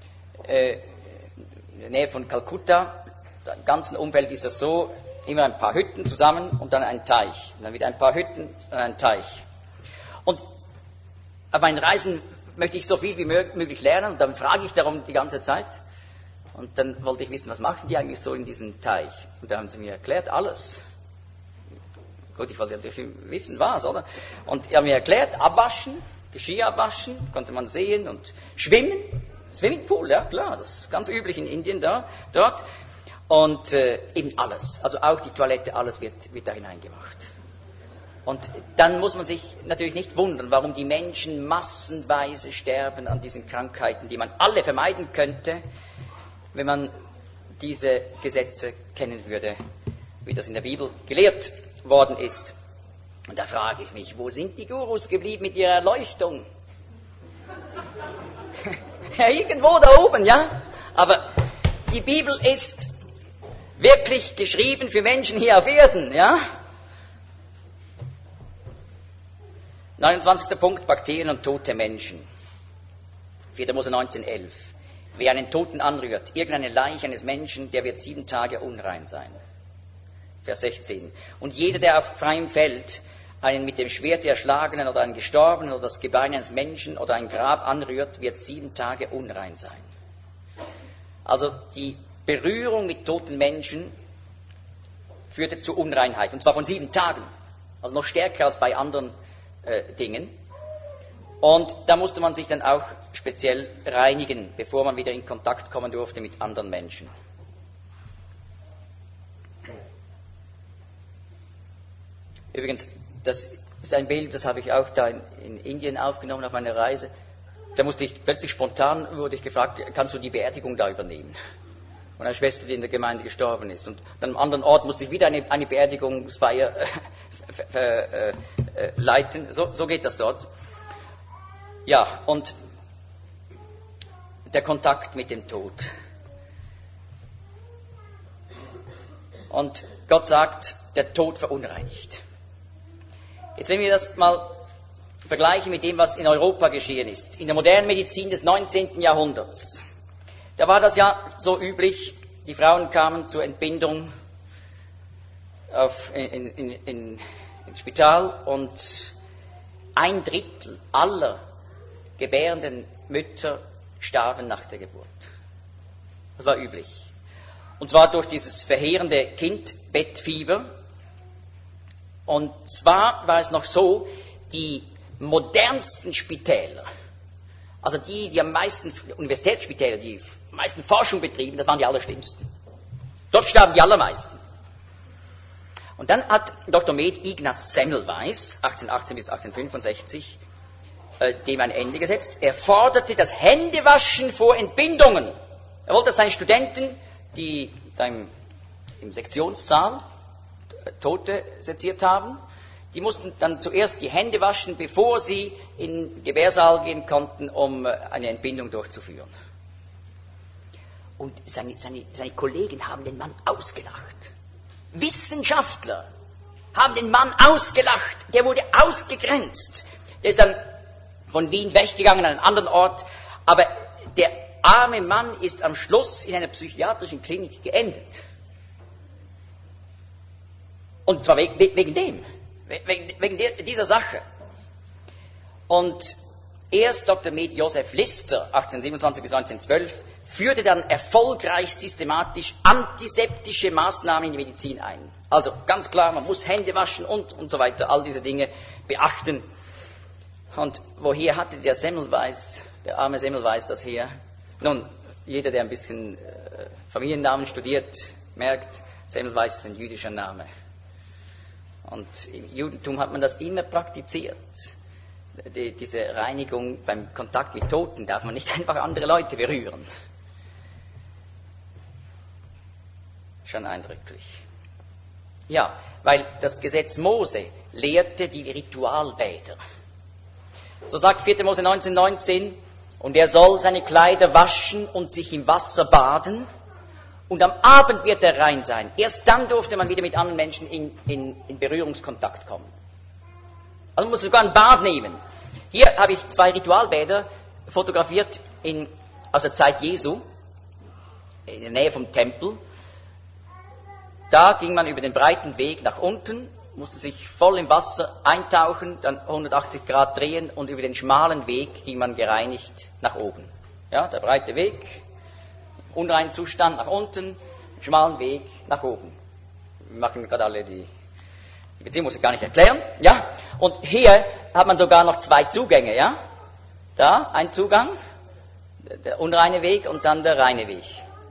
Speaker 1: in der Nähe von Kalkutta. Im ganzen Umfeld ist das so, immer ein paar Hütten zusammen und dann ein Teich. Und dann wieder ein paar Hütten und ein Teich. Und auf meinen Reisen möchte ich so viel wie möglich lernen und dann frage ich darum die ganze Zeit. Und dann wollte ich wissen, was machen die eigentlich so in diesem Teich? Und da haben sie mir erklärt, alles. Gut, ich wollte natürlich wissen, was, oder? Und die haben mir erklärt, abwaschen, Geschirr abwaschen, konnte man sehen, und schwimmen, Swimmingpool, ja klar, das ist ganz üblich in Indien dort. Und eben alles, also auch die Toilette, alles wird da hineingemacht. Und dann muss man sich natürlich nicht wundern, warum die Menschen massenweise sterben an diesen Krankheiten, die man alle vermeiden könnte, wenn man diese Gesetze kennen würde, wie das in der Bibel gelehrt worden ist. Und da frage ich mich, wo sind die Gurus geblieben mit ihrer Erleuchtung? Ja, irgendwo da oben, ja. Aber die Bibel ist wirklich geschrieben für Menschen hier auf Erden, ja. 29. Punkt, Bakterien und tote Menschen. 4. Mose 19,11. Wer einen Toten anrührt, irgendeine Leiche eines Menschen, der wird 7 Tage unrein sein. Vers 16. Und jeder, der auf freiem Feld einen mit dem Schwert erschlagenen oder einen Gestorbenen oder das Gebein eines Menschen oder ein Grab anrührt, wird 7 Tage unrein sein. Also die Berührung mit toten Menschen führte zu Unreinheit, und zwar von 7 Tagen. Also noch stärker als bei anderen Dingen. Und da musste man sich dann auch speziell reinigen, bevor man wieder in Kontakt kommen durfte mit anderen Menschen. Übrigens, das ist ein Bild, das habe ich auch da in Indien aufgenommen auf meiner Reise. Da musste ich plötzlich spontan, wurde ich gefragt, kannst du die Beerdigung da übernehmen? Von einer Schwester, die in der Gemeinde gestorben ist. Und dann am anderen Ort musste ich wieder eine Beerdigungsfeier leiten. So geht das dort. Ja, und der Kontakt mit dem Tod. Und Gott sagt, der Tod verunreinigt. Jetzt, wenn wir das mal vergleichen mit dem, was in Europa geschehen ist, in der modernen Medizin des 19. Jahrhunderts, da war das ja so üblich, die Frauen kamen zur Entbindung ins Spital und 1/3 aller gebärenden Mütter starben nach der Geburt. Das war üblich. Und zwar durch dieses verheerende Kindbettfieber. Und zwar war es noch so, die modernsten Spitäler, also die am meisten, Universitätsspitäler, die am meisten Forschung betrieben, das waren die allerschlimmsten. Dort starben die allermeisten. Und dann hat Dr. Med Ignaz Semmelweis, 1818 bis 1865, dem ein Ende gesetzt. Er forderte das Händewaschen vor Entbindungen. Er wollte, dass seine Studenten, die da im Sektionssaal Tote seziert haben, die mussten dann zuerst die Hände waschen, bevor sie in den Gebärsaal gehen konnten, um eine Entbindung durchzuführen. Und seine Kollegen haben den Mann ausgelacht. Wissenschaftler haben den Mann ausgelacht. Der wurde ausgegrenzt. Der ist dann von Wien weggegangen an einen anderen Ort. Aber der arme Mann ist am Schluss in einer psychiatrischen Klinik geendet. Und zwar wegen dieser Sache. Und erst Dr. Med Josef Lister, 1827 bis 1912, führte dann erfolgreich systematisch antiseptische Maßnahmen in die Medizin ein. Also ganz klar, man muss Hände waschen und so weiter, all diese Dinge beachten. Und woher hatte der arme Semmelweis das her? Nun, jeder, der ein bisschen Familiennamen studiert, merkt, Semmelweis ist ein jüdischer Name. Und im Judentum hat man das immer praktiziert. Diese Reinigung beim Kontakt mit Toten darf man nicht einfach andere Leute berühren. Schon eindrücklich. Ja, weil das Gesetz Mose lehrte die Ritualbäder. So sagt 4. Mose 19,19, und er soll seine Kleider waschen und sich im Wasser baden, und am Abend wird er rein sein. Erst dann durfte man wieder mit anderen Menschen in Berührungskontakt kommen. Also man muss sogar ein Bad nehmen. Hier habe ich 2 Ritualbäder fotografiert aus der Zeit Jesu, in der Nähe vom Tempel. Da ging man über den breiten Weg nach unten, musste sich voll im Wasser eintauchen, dann 180 Grad drehen und über den schmalen Weg ging man gereinigt nach oben. Ja, der breite Weg, unreinen Zustand nach unten, schmalen Weg nach oben. Wir machen gerade alle die Beziehung, muss ich gar nicht erklären. Ja, und hier hat man sogar noch 2 Zugänge. Ja, da ein Zugang, der unreine Weg und dann der reine Weg.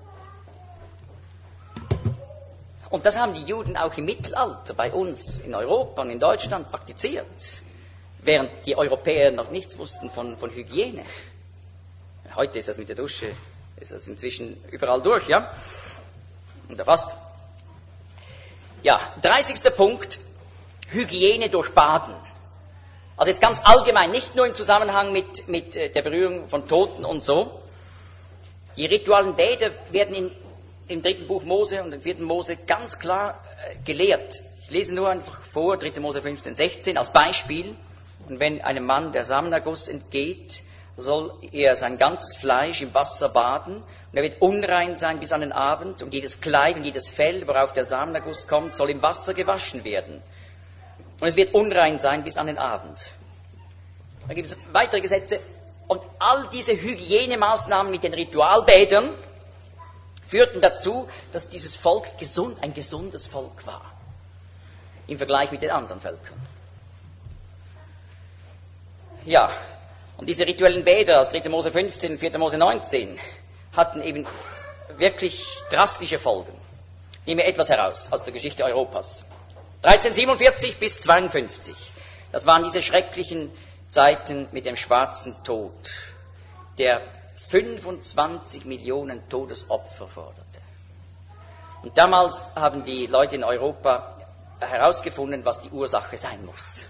Speaker 1: Und das haben die Juden auch im Mittelalter bei uns in Europa und in Deutschland praktiziert, während die Europäer noch nichts wussten von Hygiene. Heute ist das mit der Dusche, ist das inzwischen überall durch, ja? Oder fast. Ja, 30. Punkt, Hygiene durch Baden. Also jetzt ganz allgemein, nicht nur im Zusammenhang mit der Berührung von Toten und so. Die ritualen Bäder werden im 3. Buch Mose und im 4. Mose ganz klar gelehrt. Ich lese nur einfach vor, 3. Mose 15, 16 als Beispiel. Und wenn einem Mann der Samenerguss entgeht, soll er sein ganzes Fleisch im Wasser baden und er wird unrein sein bis an den Abend und jedes Kleid und jedes Fell, worauf der Samenerguss kommt, soll im Wasser gewaschen werden. Und es wird unrein sein bis an den Abend. Da gibt es weitere Gesetze und all diese Hygienemaßnahmen mit den Ritualbädern führten dazu, dass dieses Volk ein gesundes Volk war, im Vergleich mit den anderen Völkern. Ja, und diese rituellen Bäder aus 3. Mose 15 und 4. Mose 19 hatten eben wirklich drastische Folgen. Ich nehme etwas heraus aus der Geschichte Europas. 1347 bis 52, das waren diese schrecklichen Zeiten mit dem schwarzen Tod, der 25 Millionen Todesopfer forderte. Und damals haben die Leute in Europa herausgefunden, was die Ursache sein muss.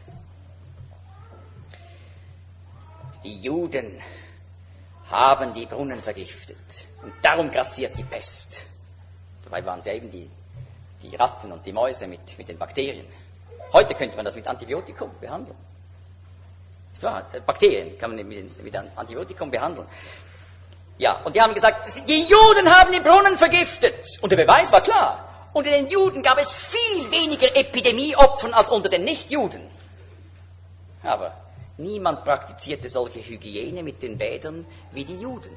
Speaker 1: Die Juden haben die Brunnen vergiftet und darum grassiert die Pest. Dabei waren es ja eben die Ratten und die Mäuse mit den Bakterien. Heute könnte man das mit Antibiotikum behandeln. Bakterien kann man mit Antibiotikum behandeln. Ja, und die haben gesagt, die Juden haben die Brunnen vergiftet. Und der Beweis war klar. Unter den Juden gab es viel weniger Epidemieopfer als unter den Nichtjuden. Aber niemand praktizierte solche Hygiene mit den Bädern wie die Juden.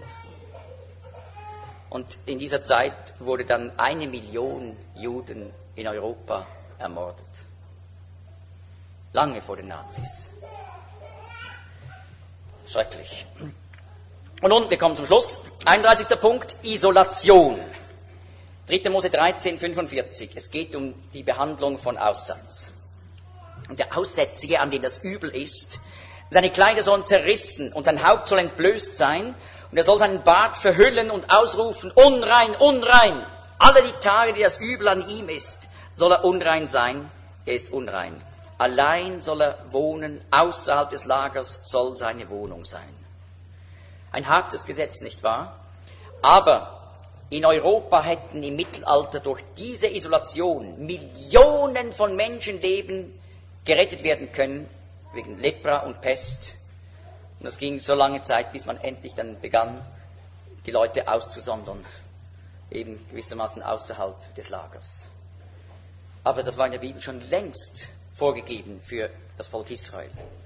Speaker 1: Und in dieser Zeit wurde dann 1 Million Juden in Europa ermordet. Lange vor den Nazis. Schrecklich. Und nun, wir kommen zum Schluss. 31. Punkt, Isolation. 3. Mose 13, 45. Es geht um die Behandlung von Aussatz. Und der Aussätzige, an dem das übel ist, seine Kleider sollen zerrissen und sein Haupt soll entblößt sein und er soll seinen Bart verhüllen und ausrufen, unrein, unrein. Alle die Tage, die das Übel an ihm ist, soll er unrein sein, er ist unrein. Allein soll er wohnen, außerhalb des Lagers soll seine Wohnung sein. Ein hartes Gesetz, nicht wahr? Aber in Europa hätten im Mittelalter durch diese Isolation Millionen von Menschenleben gerettet werden können, wegen Lepra und Pest. Und das ging so lange Zeit, bis man endlich dann begann, die Leute auszusondern, eben gewissermaßen außerhalb des Lagers. Aber das war in der Bibel schon längst vorgegeben für das Volk Israel.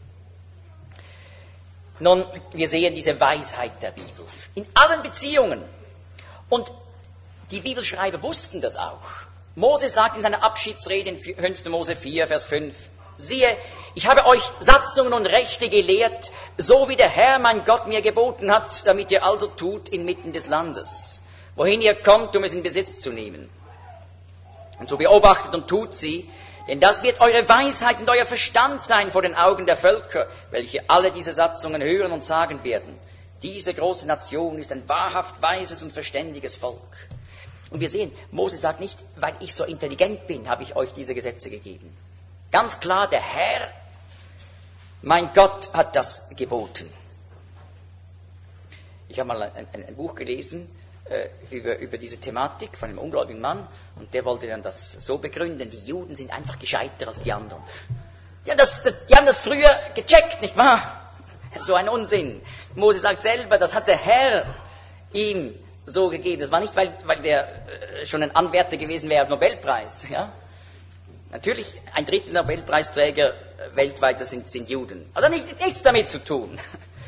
Speaker 1: Nun, wir sehen diese Weisheit der Bibel in allen Beziehungen. Und die Bibelschreiber wussten das auch. Mose sagt in seiner Abschiedsrede in 5. Mose 4, Vers 5, siehe, ich habe euch Satzungen und Rechte gelehrt, so wie der Herr, mein Gott, mir geboten hat, damit ihr also tut inmitten des Landes, wohin ihr kommt, um es in Besitz zu nehmen. Und so beobachtet und tut sie, denn das wird eure Weisheit und euer Verstand sein vor den Augen der Völker, welche alle diese Satzungen hören und sagen werden. Diese große Nation ist ein wahrhaft weises und verständiges Volk. Und wir sehen, Mose sagt nicht, weil ich so intelligent bin, habe ich euch diese Gesetze gegeben. Ganz klar, der Herr, mein Gott, hat das geboten. Ich habe mal ein Buch gelesen über diese Thematik von einem ungläubigen Mann und der wollte dann das so begründen, die Juden sind einfach gescheiter als die anderen. Die haben das früher gecheckt, nicht wahr? So ein Unsinn. Mose sagt selber, das hat der Herr ihm so gegeben. Das war nicht, weil der schon ein Anwärter gewesen wäre auf Nobelpreis. Ja? Natürlich, ein Drittel der Nobelpreisträger weltweit sind Juden. Aber nichts damit zu tun.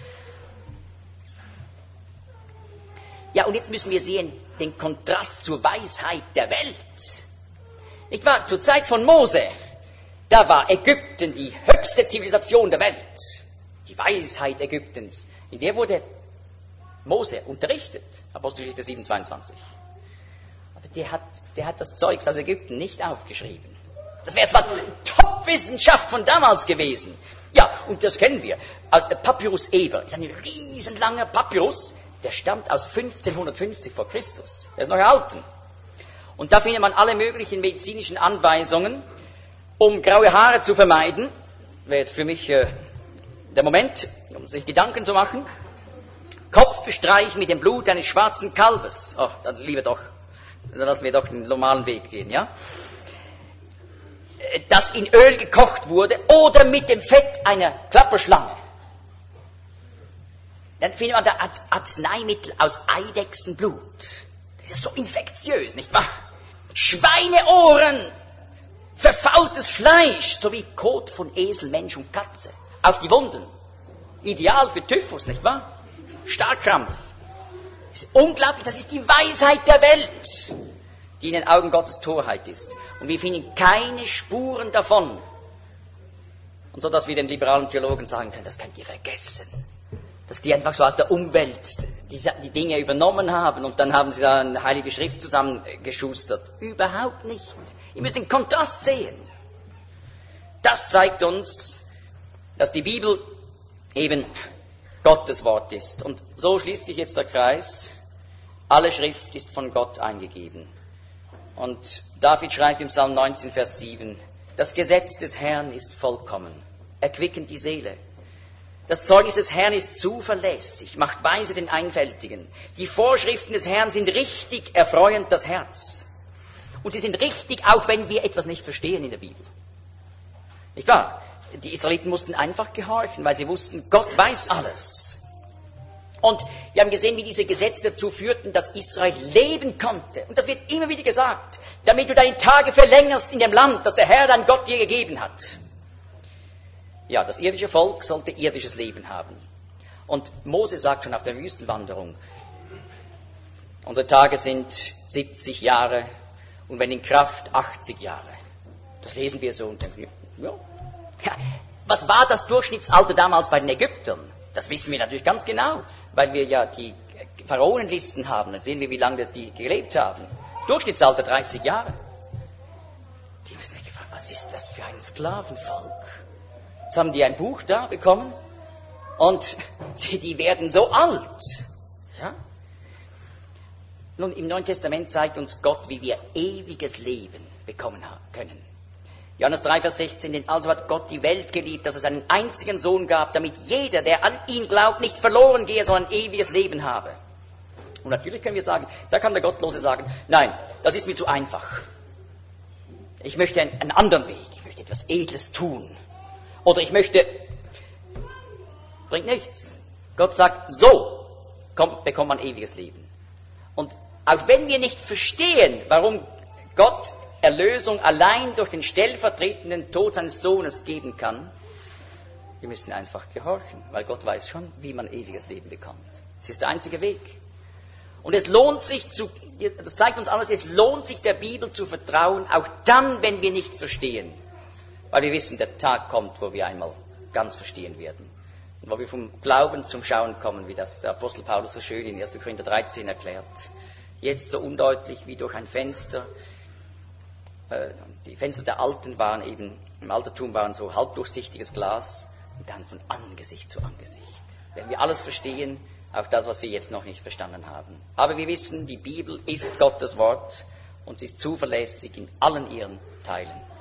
Speaker 1: Ja, und jetzt müssen wir sehen, den Kontrast zur Weisheit der Welt. Nicht wahr? Zur Zeit von Mose, da war Ägypten die höchste Zivilisation der Welt. Die Weisheit Ägyptens. In der wurde Mose unterrichtet. Apostelgeschichte 7,22. Aber der hat das Zeugs aus Ägypten nicht aufgeschrieben. Das wäre zwar Top-Wissenschaft von damals gewesen. Ja, und das kennen wir. Papyrus Eber ist ein riesenlanger Papyrus, der stammt aus 1550 vor Christus. Der ist noch erhalten. Und da findet man alle möglichen medizinischen Anweisungen, um graue Haare zu vermeiden. Wäre jetzt für mich der Moment, um sich Gedanken zu machen. Kopf bestreichen mit dem Blut eines schwarzen Kalbes. Oh, dann lieber doch. Dann lassen wir doch den normalen Weg gehen, ja? Das in Öl gekocht wurde oder mit dem Fett einer Klapperschlange. Dann findet man da Arzneimittel aus Eidechsenblut. Das ist so infektiös, nicht wahr? Schweineohren, verfaultes Fleisch, sowie Kot von Esel, Mensch und Katze. Auf die Wunden. Ideal für Typhus, nicht wahr? Starrkrampf. Das ist unglaublich, das ist die Weisheit der Welt, die in den Augen Gottes Torheit ist. Und wir finden keine Spuren davon. Und so, dass wir den liberalen Theologen sagen können, das könnt ihr vergessen. Dass die einfach so aus der Umwelt die Dinge übernommen haben und dann haben sie da eine heilige Schrift zusammengeschustert. Überhaupt nicht. Ihr müsst den Kontrast sehen. Das zeigt uns, dass die Bibel eben Gottes Wort ist. Und so schließt sich jetzt der Kreis. Alle Schrift ist von Gott eingegeben. Und David schreibt im Psalm 19, Vers 7, das Gesetz des Herrn ist vollkommen, erquickend die Seele. Das Zeugnis des Herrn ist zuverlässig, macht weise den Einfältigen. Die Vorschriften des Herrn sind richtig, erfreuend das Herz. Und sie sind richtig, auch wenn wir etwas nicht verstehen in der Bibel. Nicht wahr? Die Israeliten mussten einfach gehorchen, weil sie wussten, Gott weiß alles. Und wir haben gesehen, wie diese Gesetze dazu führten, dass Israel leben konnte. Und das wird immer wieder gesagt, damit du deine Tage verlängerst in dem Land, das der Herr, dein Gott, dir gegeben hat. Ja, das irdische Volk sollte irdisches Leben haben. Und Mose sagt schon auf der Wüstenwanderung, unsere Tage sind 70 Jahre und wenn in Kraft 80 Jahre. Das lesen wir so und denken, ja. Was war das Durchschnittsalter damals bei den Ägyptern? Das wissen wir natürlich ganz genau, weil wir ja die Pharaonenlisten haben. Dann sehen wir, wie lange die gelebt haben. Durchschnittsalter 30 Jahre. Die haben sich gefragt, was ist das für ein Sklavenvolk? Jetzt haben die ein Buch da bekommen und die werden so alt. Ja? Nun, im Neuen Testament zeigt uns Gott, wie wir ewiges Leben bekommen können. Johannes 3, Vers 16, denn also hat Gott die Welt geliebt, dass es einen einzigen Sohn gab, damit jeder, der an ihn glaubt, nicht verloren gehe, sondern ewiges Leben habe. Und natürlich können wir sagen, da kann der Gottlose sagen, nein, das ist mir zu einfach. Ich möchte einen anderen Weg, ich möchte etwas Edles tun. Oder ich möchte, bringt nichts. Gott sagt, so bekommt man ewiges Leben. Und auch wenn wir nicht verstehen, warum Gott Erlösung allein durch den stellvertretenden Tod seines Sohnes geben kann, wir müssen einfach gehorchen, weil Gott weiß schon, wie man ewiges Leben bekommt. Es ist der einzige Weg. Und es lohnt sich, das zeigt uns alles, es lohnt sich der Bibel zu vertrauen, auch dann, wenn wir nicht verstehen. Weil wir wissen, der Tag kommt, wo wir einmal ganz verstehen werden. Und wo wir vom Glauben zum Schauen kommen, wie das der Apostel Paulus so schön in 1. Korinther 13 erklärt. Jetzt so undeutlich wie durch ein Fenster. Die Fenster der Alten waren eben, im Altertum waren so halbdurchsichtiges Glas und dann von Angesicht zu Angesicht. Wenn wir alles verstehen, auch das, was wir jetzt noch nicht verstanden haben. Aber wir wissen, die Bibel ist Gottes Wort und sie ist zuverlässig in allen ihren Teilen.